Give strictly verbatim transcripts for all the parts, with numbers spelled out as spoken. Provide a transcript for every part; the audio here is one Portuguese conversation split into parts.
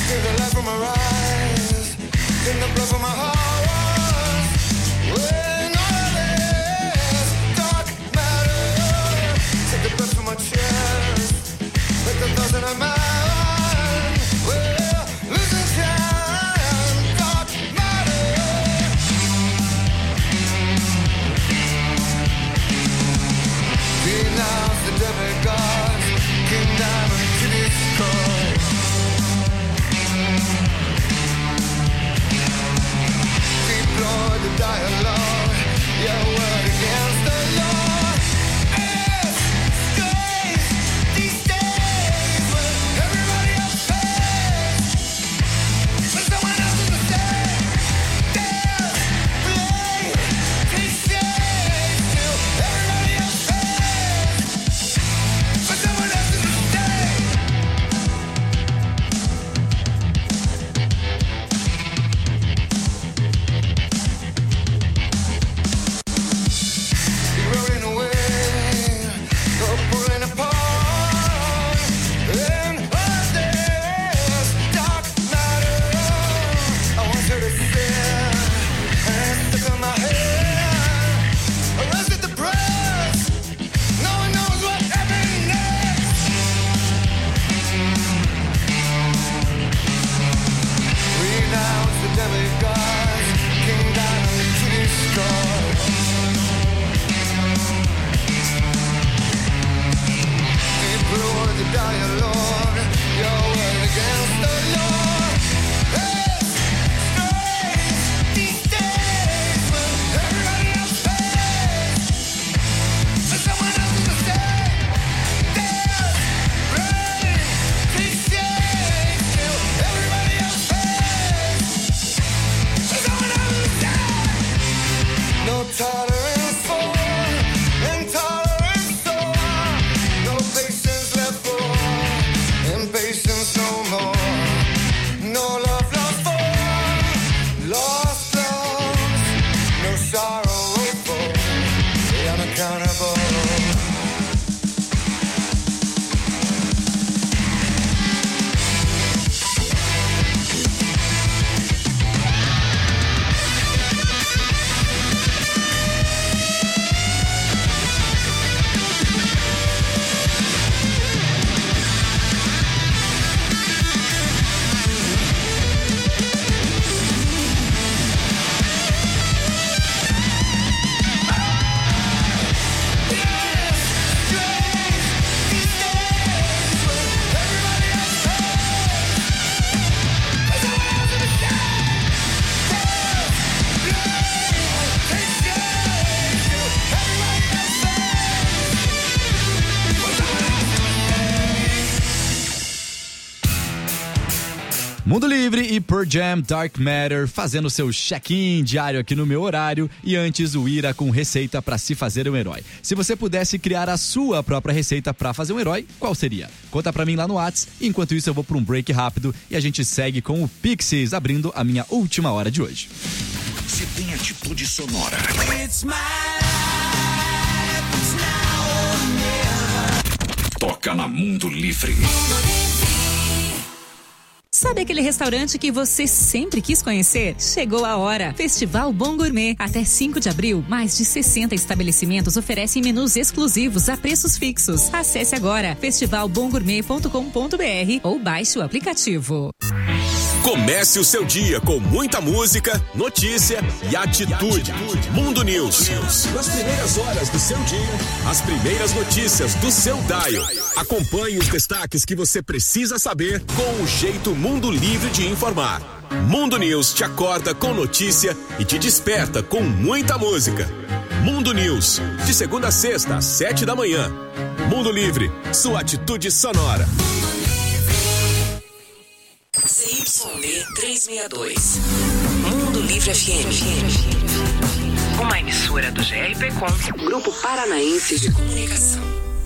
Take the light from my eyes, take the blood from my heart. When all this dark matter, take the breath from my chest, make the thoughts in my mind. Well, listen, time, dark matter. Denounce the devil gods, King Diamond to destroy. Deploy the dialogue, your word against the law. It's strange these days when everybody else pays, but someone else is mistake. There's blame, cliche, still everybody else pays, but someone else is mistake. Eroding away, or pulling apart, and all this dark matter. I want you to sit, and it's stuck in my head. Arrested the press, no one knows what happened next. Renounce the devil gods, King Diamond to destroy. Deploy the dialogue, your word against the law. It's strange these days when everybody else pays, but someone else's mistake. There's blame, cliche, still everybody else pays, but someone else's mistake. No tolerance for intolerance, so no patience left for impatience no more. No love lost for lost loves, no sorrow for the unaccountable. Mundo Livre e Pearl Jam Dark Matter fazendo seu check-in diário aqui no meu horário, e antes o Ira com receita para se fazer um herói. Se você pudesse criar a sua própria receita para fazer um herói, qual seria? Conta pra mim lá no WhatsApp. Enquanto isso eu vou para um break rápido e a gente segue com o Pixies abrindo a minha última hora de hoje. Você tem atitude sonora. It's my life, it's now or never. Toca na Mundo Livre. Sabe aquele restaurante que você sempre quis conhecer? Chegou a hora. Festival Bom Gourmet. Até cinco de abril, mais de sessenta estabelecimentos oferecem menus exclusivos a preços fixos. Acesse agora festival bom gourmet ponto com ponto b r ou baixe o aplicativo. Comece o seu dia com muita música, notícia e atitude. Mundo News. Nas primeiras horas do seu dia, as primeiras notícias do seu dial. Acompanhe os destaques que você precisa saber com o jeito Mundo Livre de informar. Mundo News te acorda com notícia e te desperta com muita música. Mundo News, de segunda a sexta às sete da manhã. Mundo Livre, sua atitude sonora. C Y D trezentos e sessenta e dois. Mundo Livre F M. Uma emissora do G R P Com, Grupo Paranaense de Comunicação.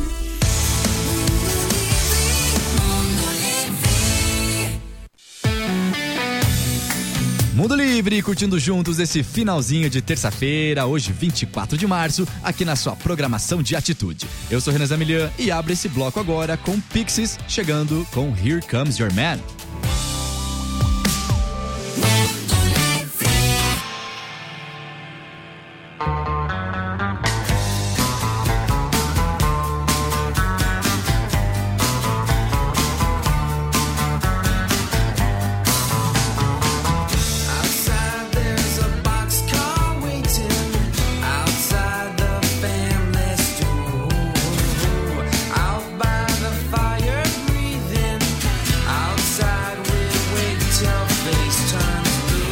Mundo Livre, curtindo juntos esse finalzinho de terça-feira, hoje vinte e quatro de março, aqui na sua programação de atitude. Eu sou Renan Zamilian e abro esse bloco agora com Pixies, chegando com Here Comes Your Man. Outside we wait till face turns blue.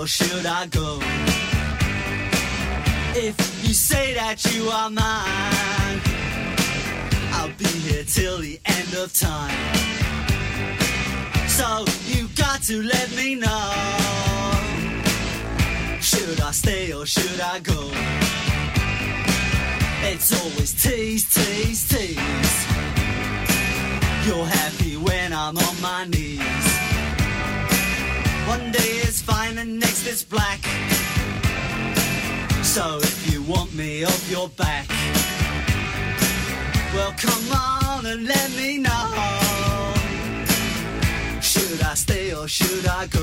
should I go? If you say that you are mine, I'll be here till the end of time. So you got to let me know, should I stay or should I go? It's always tease, tease, tease. You're happy when I'm on my knees. One day it's fine and next it's black. So if you want me off your back, well come on and let me know, should I stay or should I go?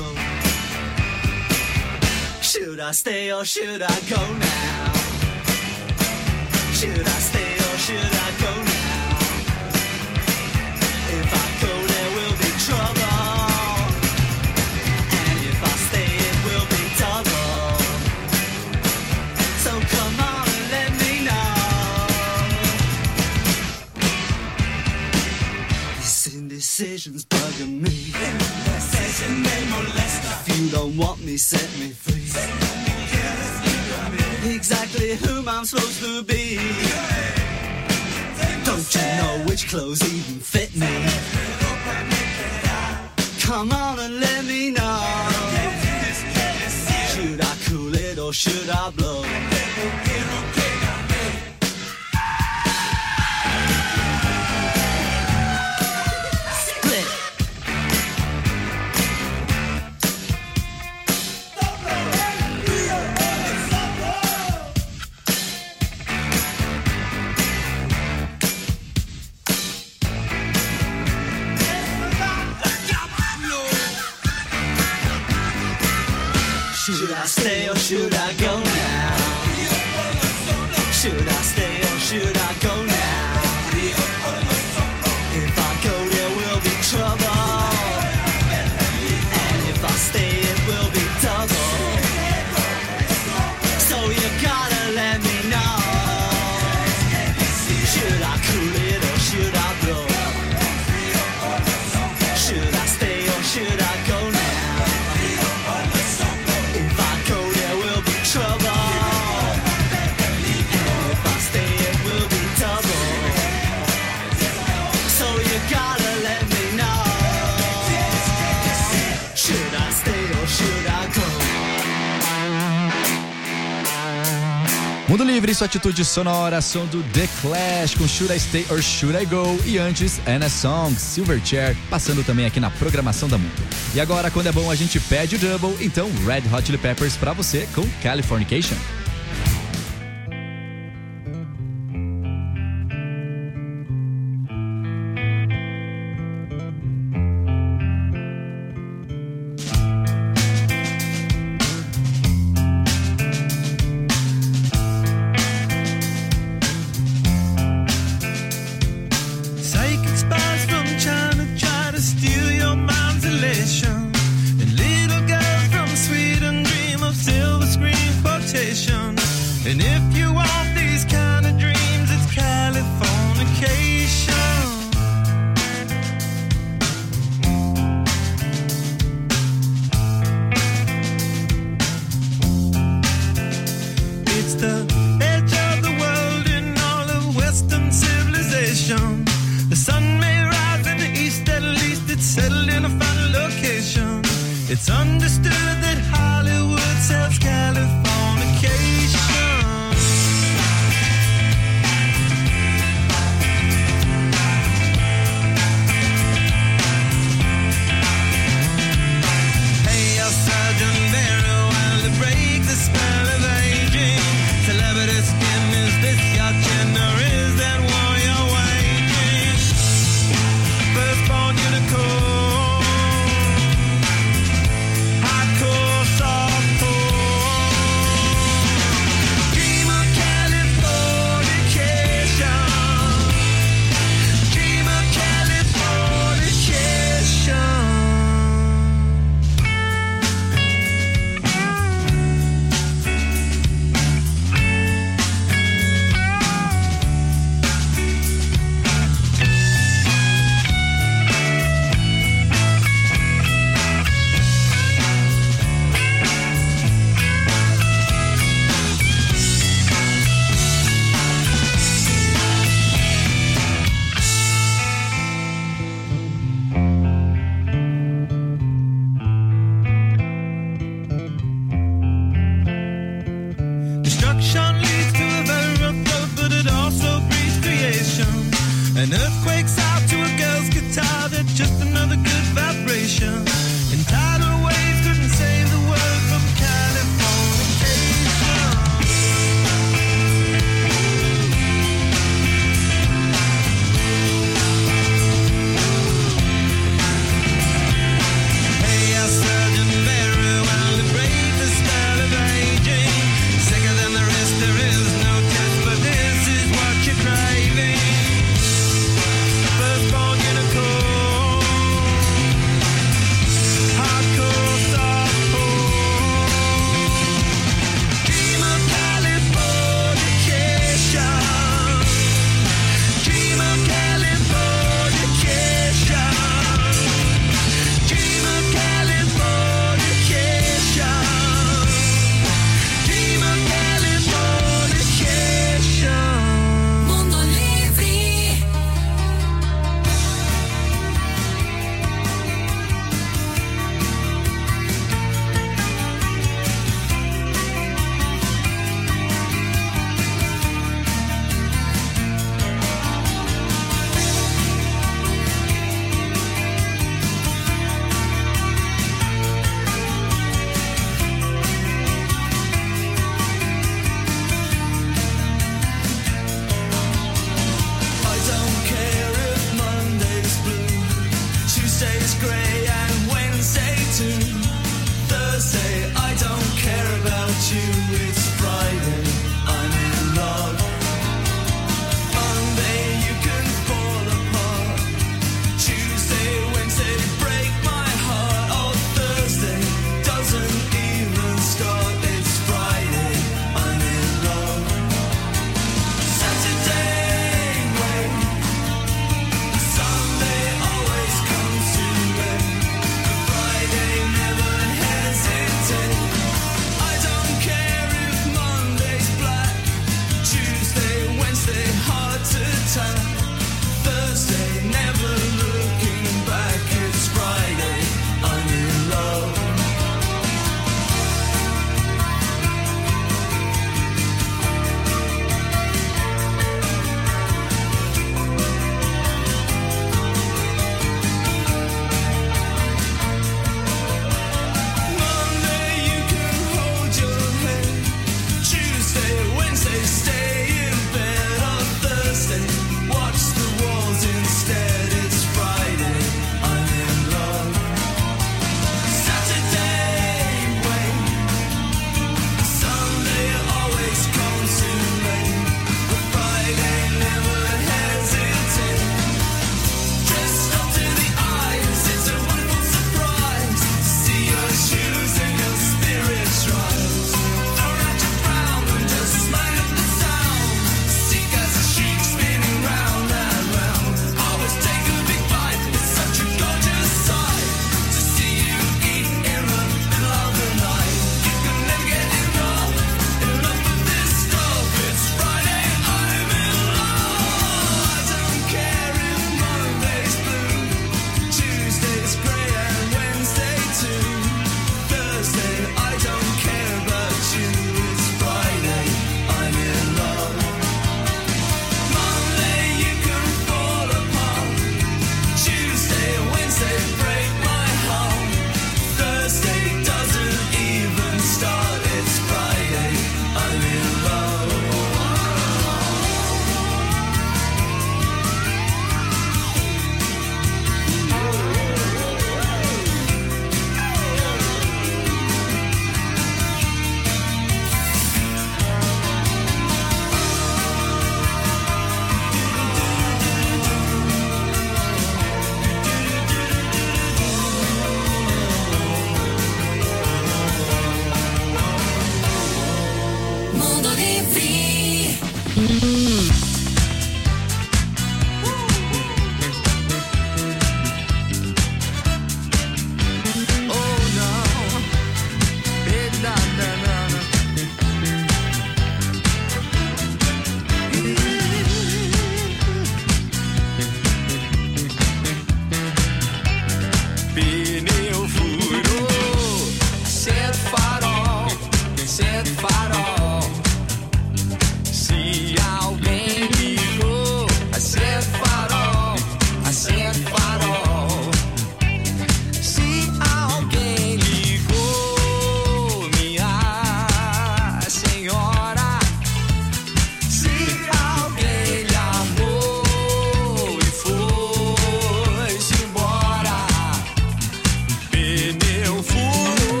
Should I stay or should I go now? Should I stay or should I go now? If I go there will be trouble, and if I stay it will be double. So come on and let me know. These indecisions bugging me. If you don't want me, set me free. Exactly whom I'm supposed to be. Don't you know which clothes even fit me? Come on and let me know, should I cool it or should I blow? Should I stay or should I go now? Should I stay or should I go now? If I go there will be trouble, and if I stay it will be double. So you gotta let me know, should I cool it or should I blow? Should I stay or should I go now? Mundo Livre, sua atitude sonora, som do The Clash com Should I Stay or Should I Go? E antes, Anna Song, Silverchair, passando também aqui na programação da Mundo. E agora, quando é bom, a gente pede o double, então Red Hot Chili Peppers pra você com Californication. It's understood that Hollywood sells Californication. Hey, your Sergeant Barrow, while to break the spell of aging. Celebrity skin, is this your chin or is that war you're waging? Firstborn unicorn. Hardcore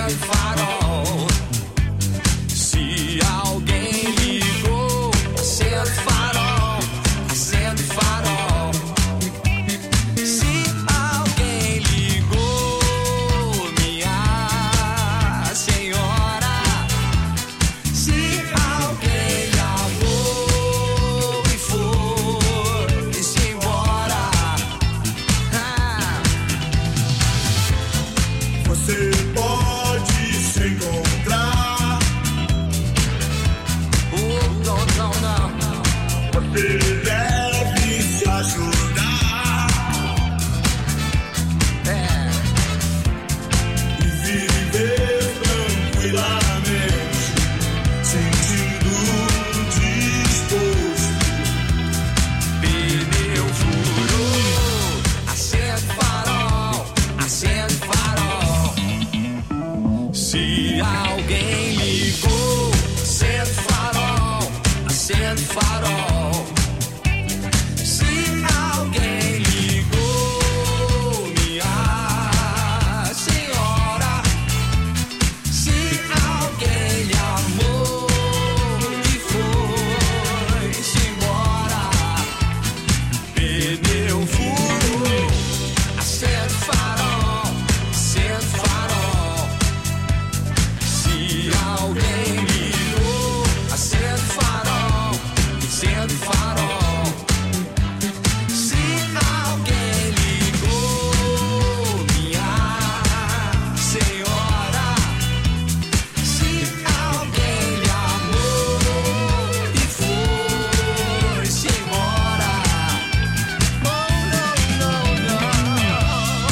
acende farol. Se alguém ligou, acende farol, acende farol. Se alguém ligou, minha senhora. Se alguém amou e foi-se embora. Ah. Você pode se encontrar. Oh, não, não, não. Você deve se ajudar É. e viver tranquilamente, sentindo disposto. Pneu furou, acende farol, acende farol. Se alguém ligou, acende farol, acende farol. Se alguém ligou, minha senhora. Se alguém amou e foi-se embora. Pneu furou, acende farol, acende farol. Se alguém ligou, acende farol, acende farol. Se alguém ligou, minha senhora. Se alguém lhe amou e foi-se embora. Oh, não, não, não.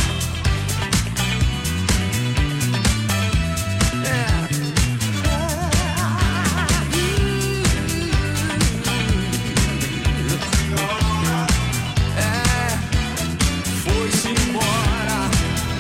É, foi-se embora.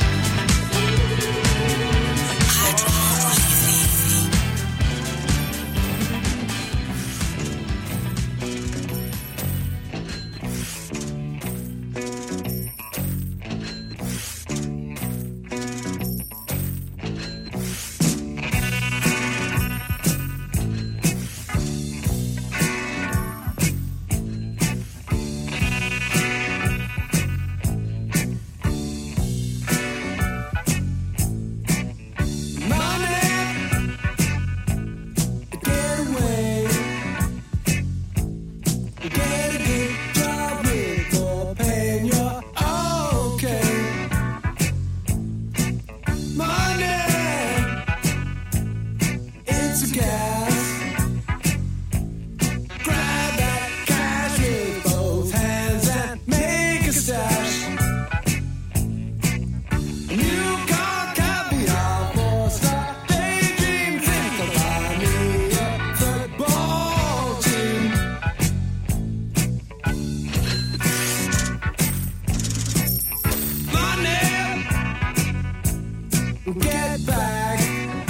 Get back.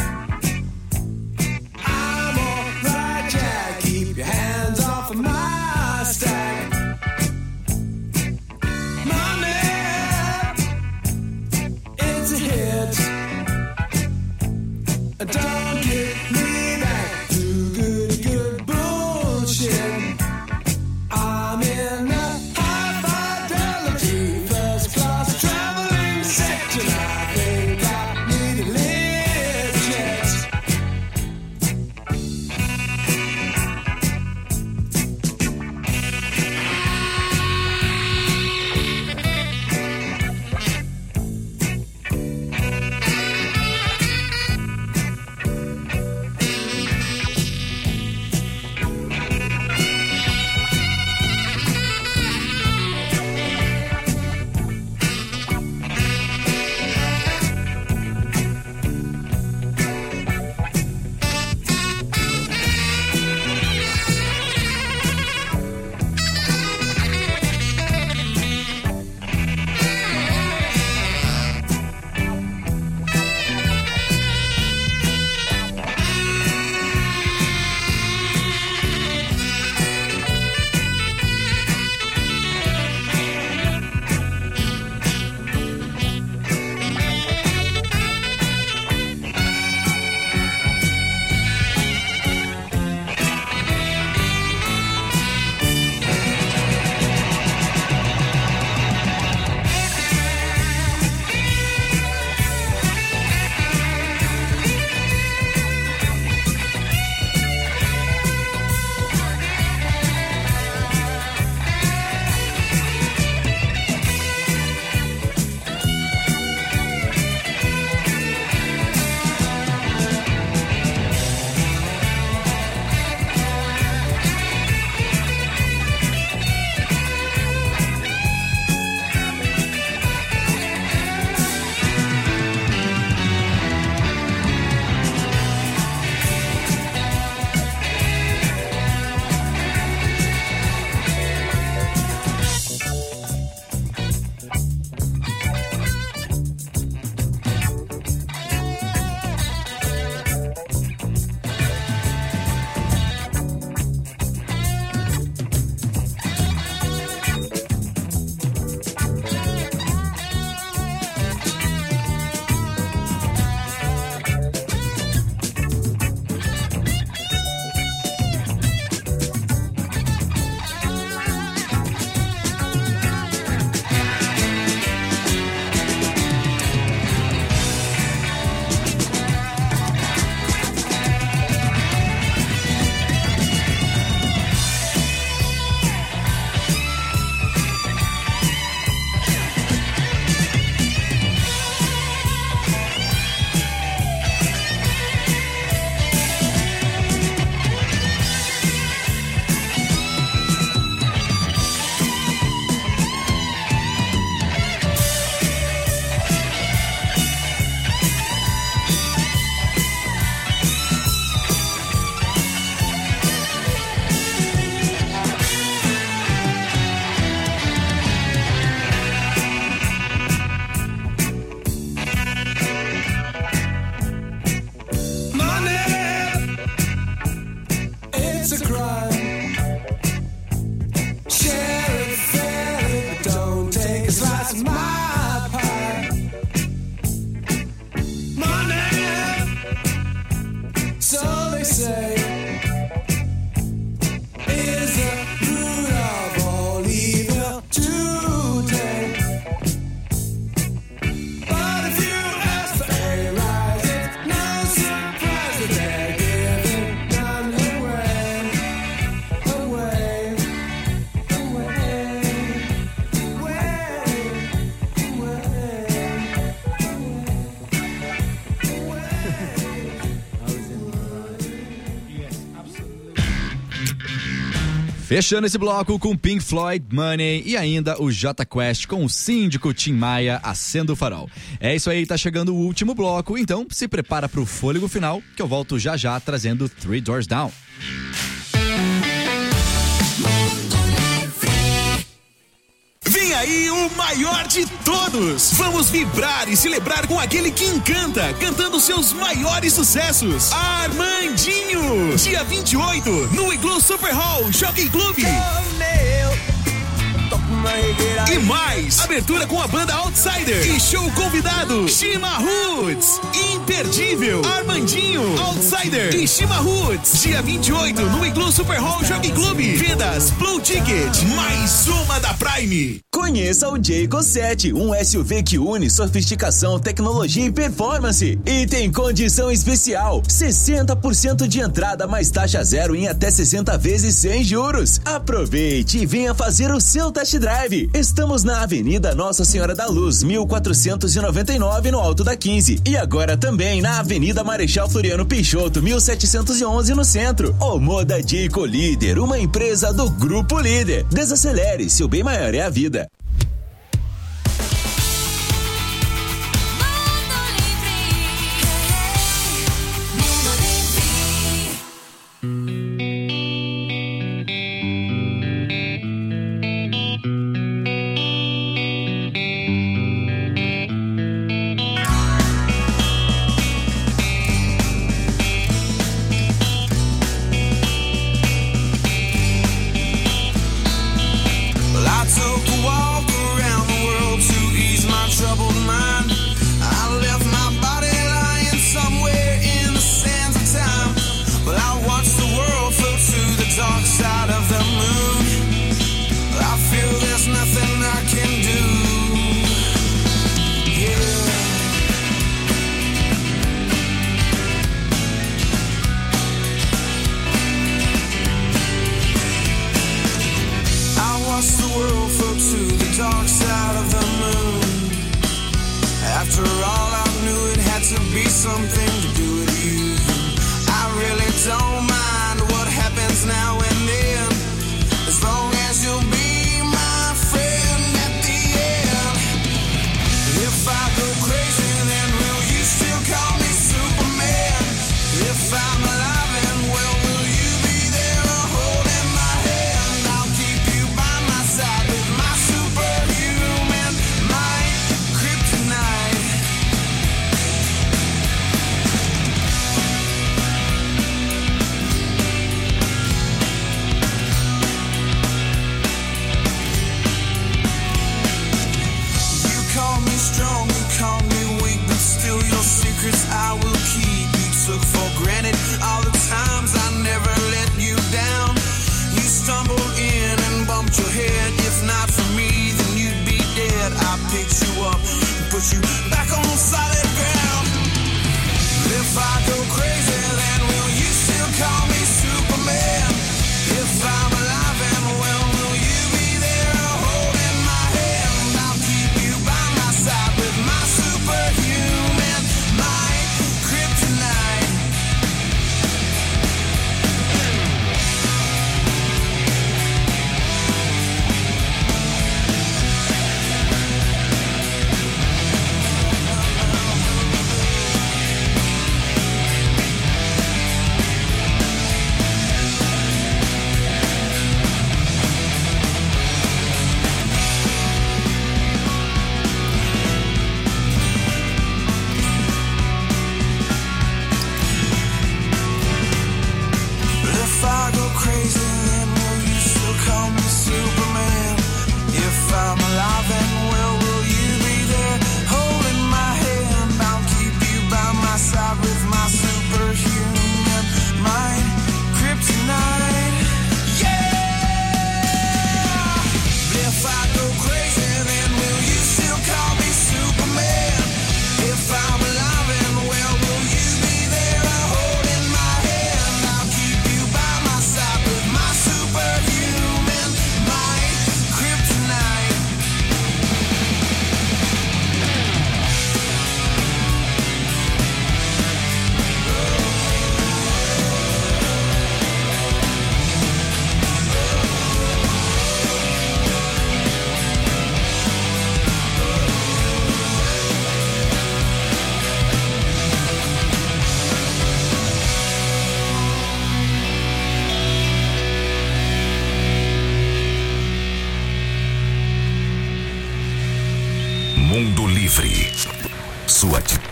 I'm alright, Jack. Keep your hands off of my stack. Money, it's a hit. Don't get me back to good, good bullshit. I'm in a high fidelity first class traveling section. I think I need a lift jet. Fechando esse bloco com Pink Floyd, Money e ainda o Jota Quest com o síndico Tim Maia, Acenda o Farol. É isso aí, tá chegando o último bloco, então se prepara pro fôlego final, que eu volto já já trazendo Three Doors Down. Vem aí o maior de todos! Vamos vibrar e celebrar com aquele que encanta, cantando seus maiores sucessos. Armandinho! Dia vinte e oito, no Igloo Super Hall Jockey Club. E mais, abertura com a banda Outsider e show convidado, Shima Roots. Imperdível, Armandinho, Outsider e Shima Roots. Dia vinte e oito, no Igloo Super Hall Jockey Club. Vendas Blue Ticket, mais uma da Prime. Conheça o Jayco sete, um S U V que une sofisticação, tecnologia e performance. E tem condição especial, sessenta por cento de entrada mais taxa zero em até sessenta vezes sem juros. Aproveite e venha fazer o seu test drive. Estamos na Avenida Nossa Senhora da Luz, mil quatrocentos e noventa e nove, no Alto da quinze. E agora também na Avenida Marechal Floriano Peixoto, mil setecentos e onze, no centro. O Moda Jayco Líder, uma empresa do Grupo Líder. Desacelere, seu bem maior é a vida.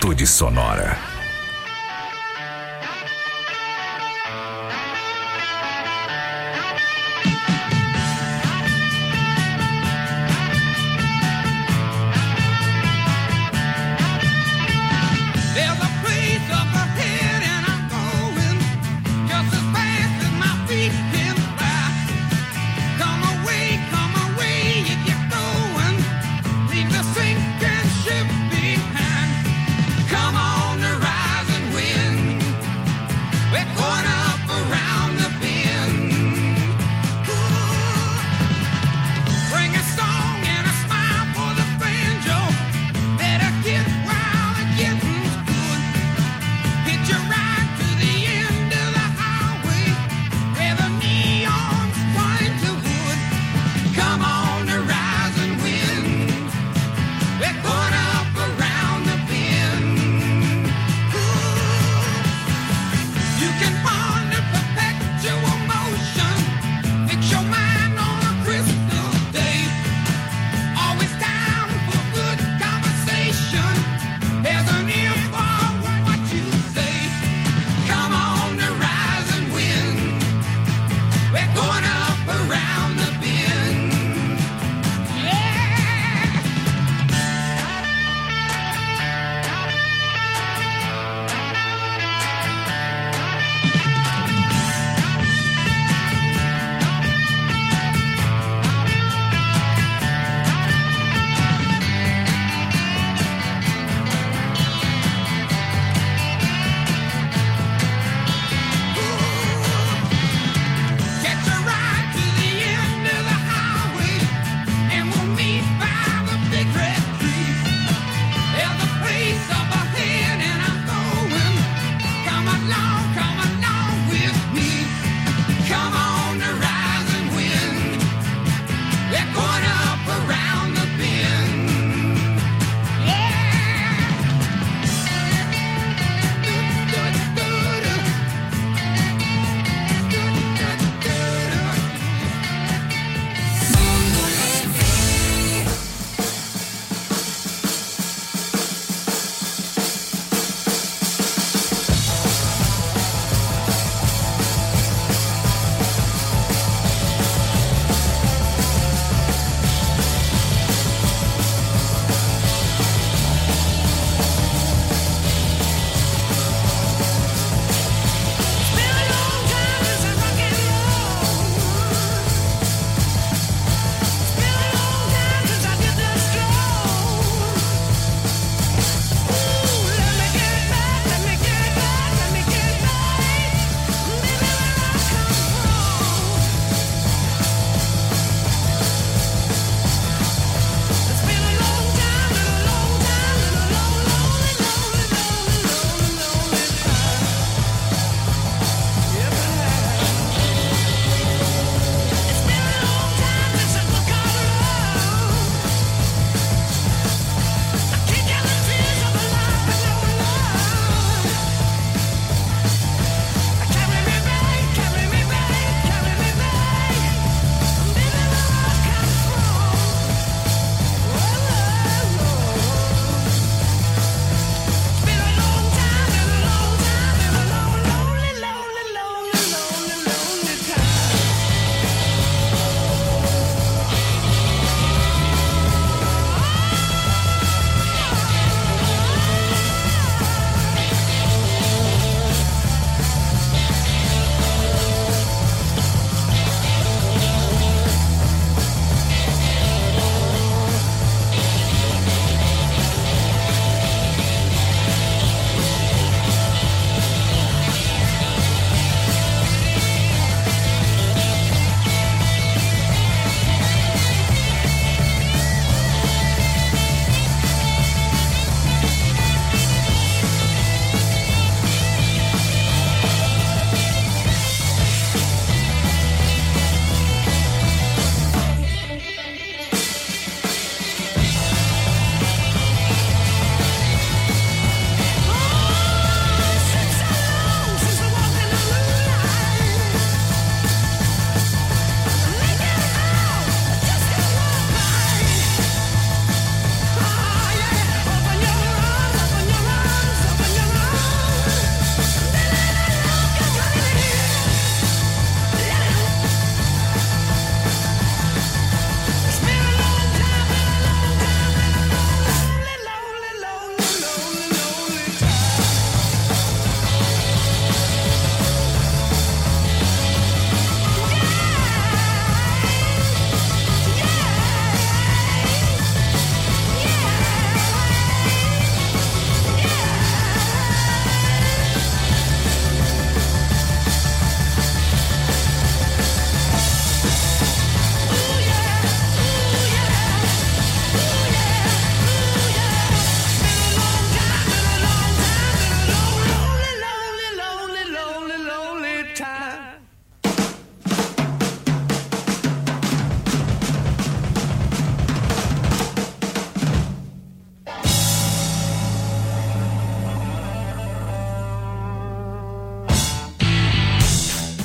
Atitude Sonora. There's a place up ahead and I'm going just as fast as my feet can fly. Come away, come away, if you're going, leave the sinking ship behind. Come on the ride.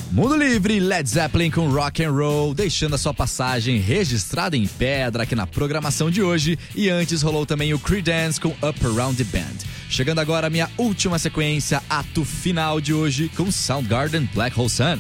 Mundo Livre, Led Zeppelin com Rock and Roll, deixando a sua passagem registrada em pedra aqui na programação de hoje. E antes rolou também o Creedence com Up Around the Bend. Chegando agora a minha última sequência, ato final de hoje com Soundgarden, Black Hole Sun.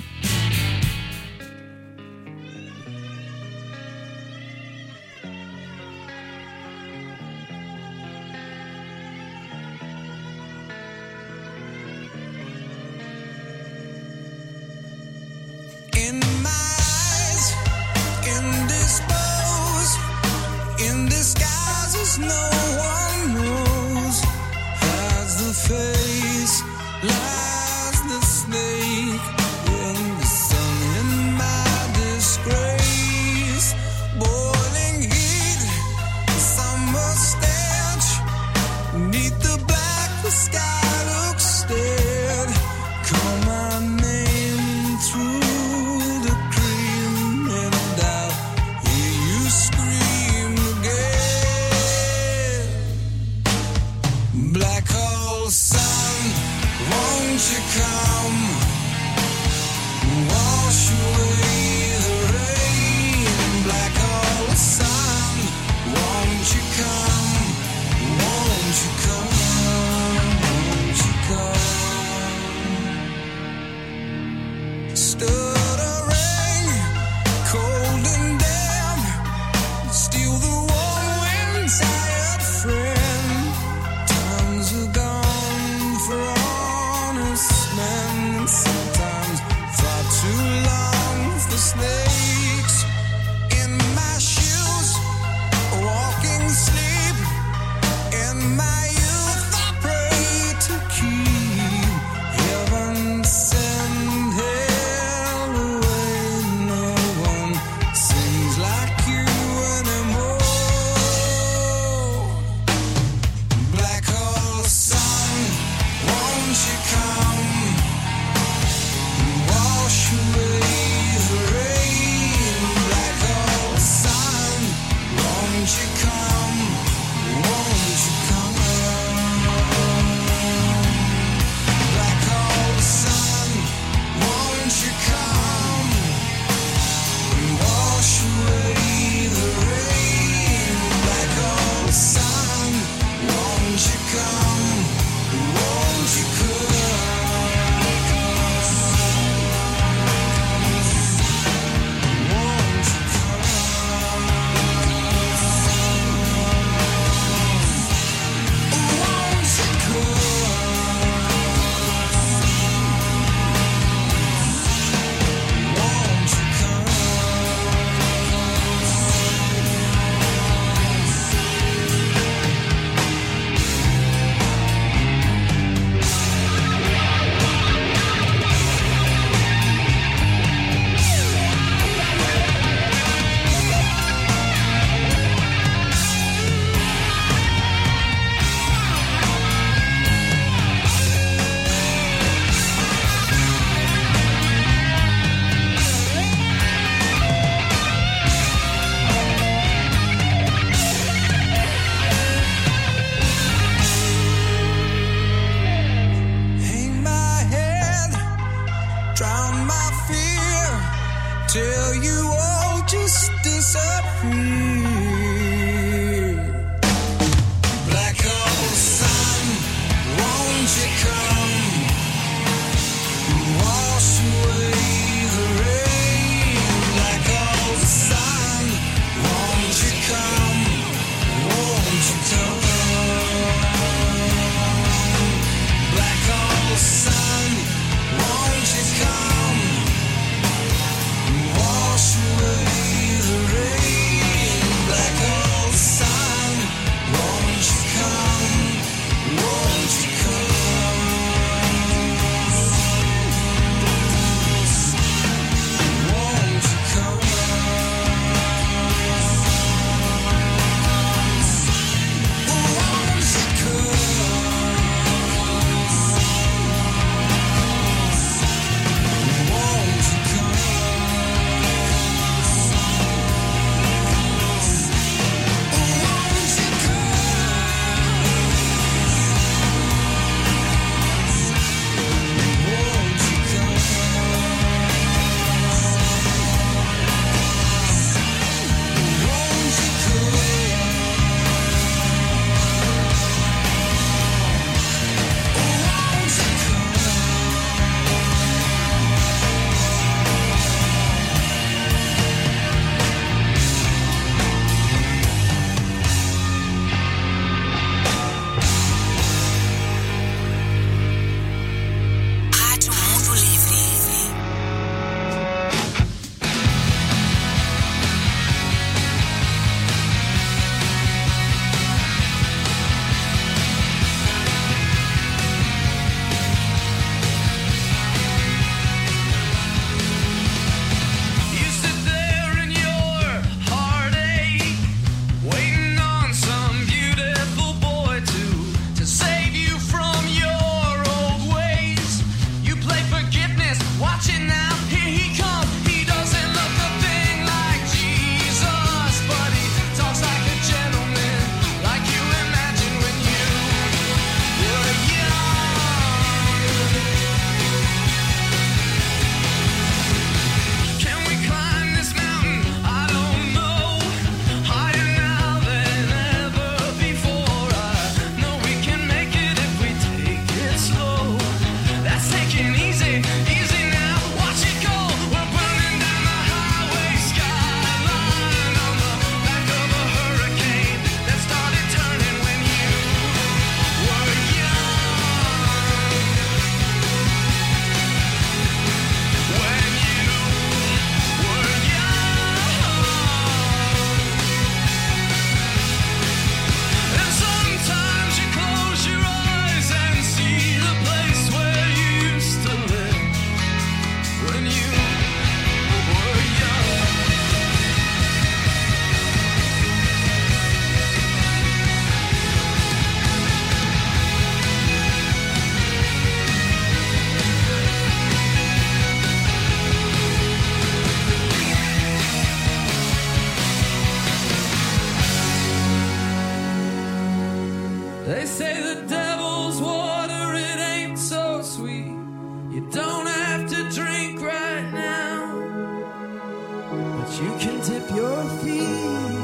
They say the devil's water, it ain't so sweet. You don't have to drink right now, but you can dip your feet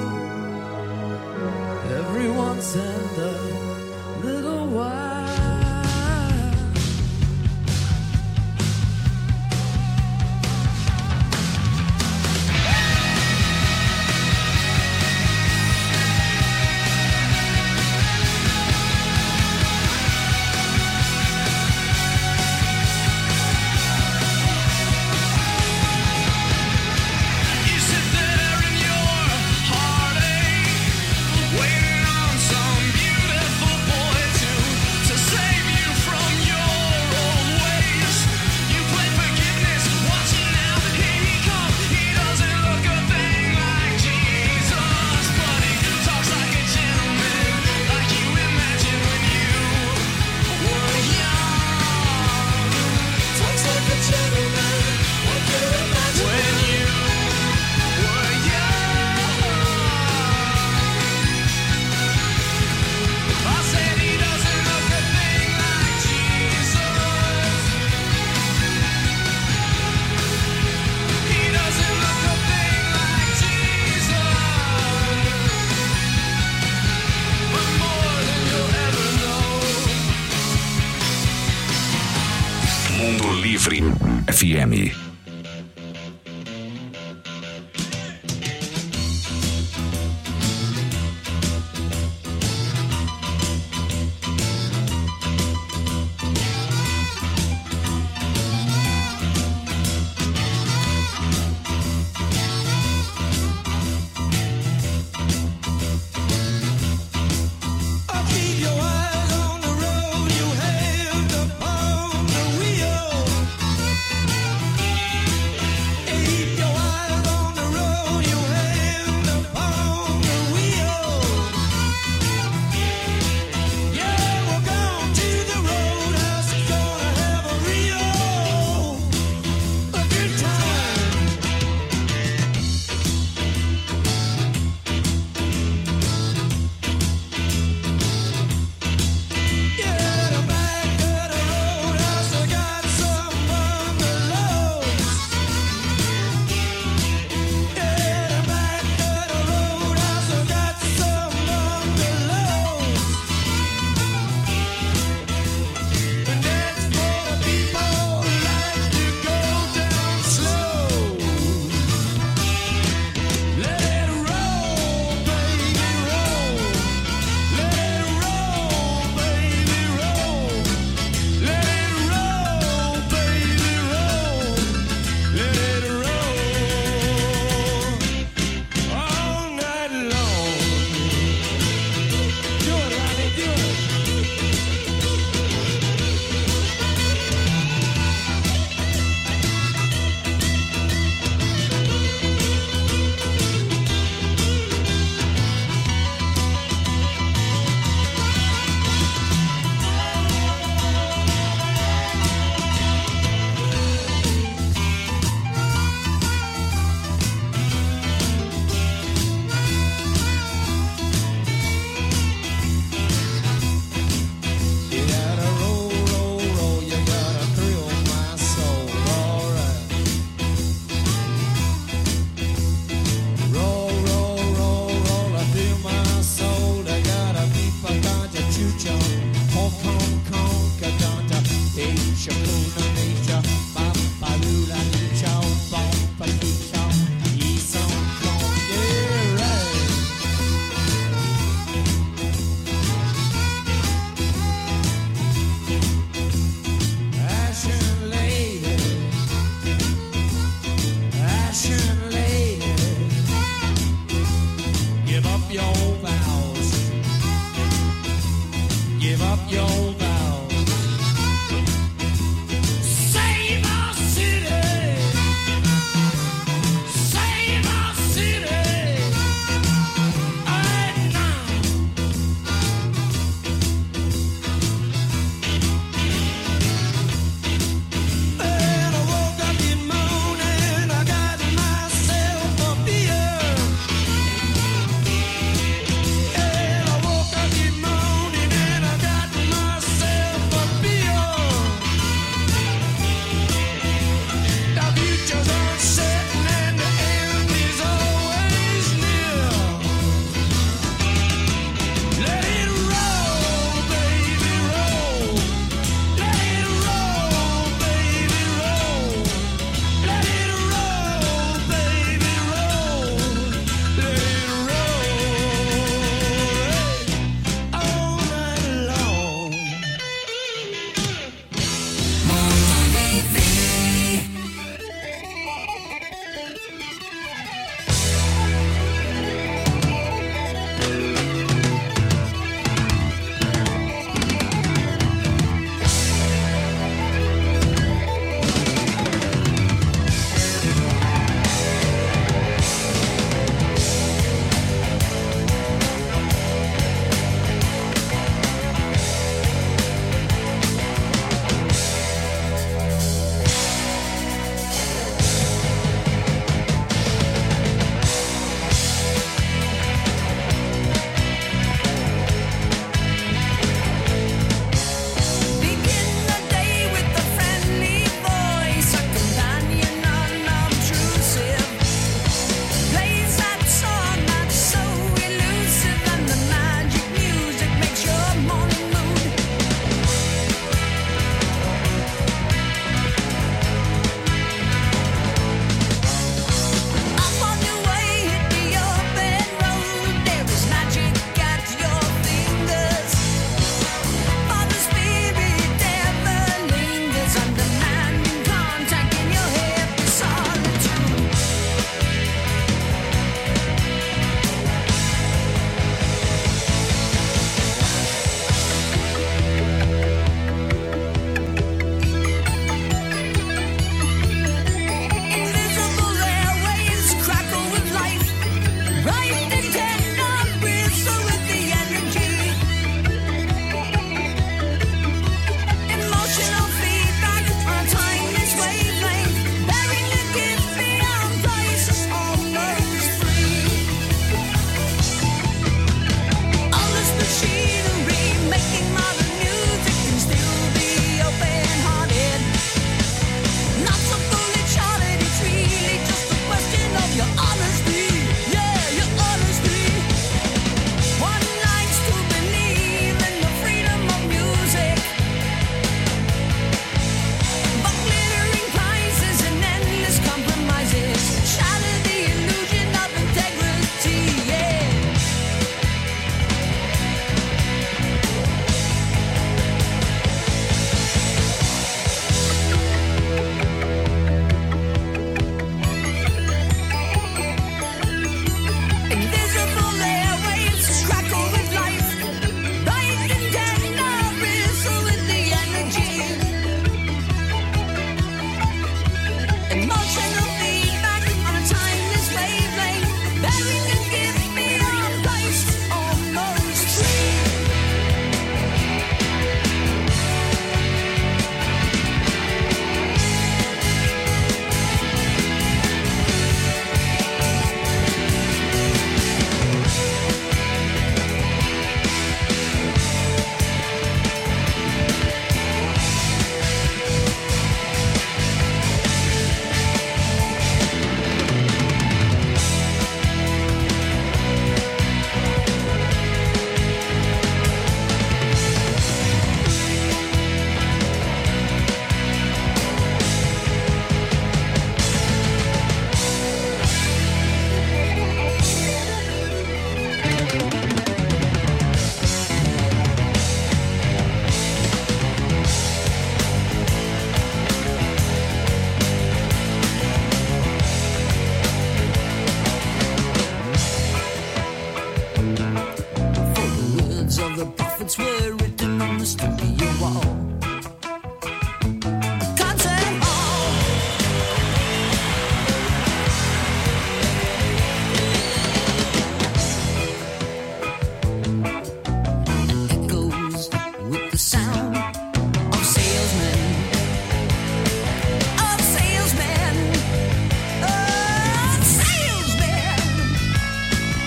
every once and a little while. Mundo Livre F M.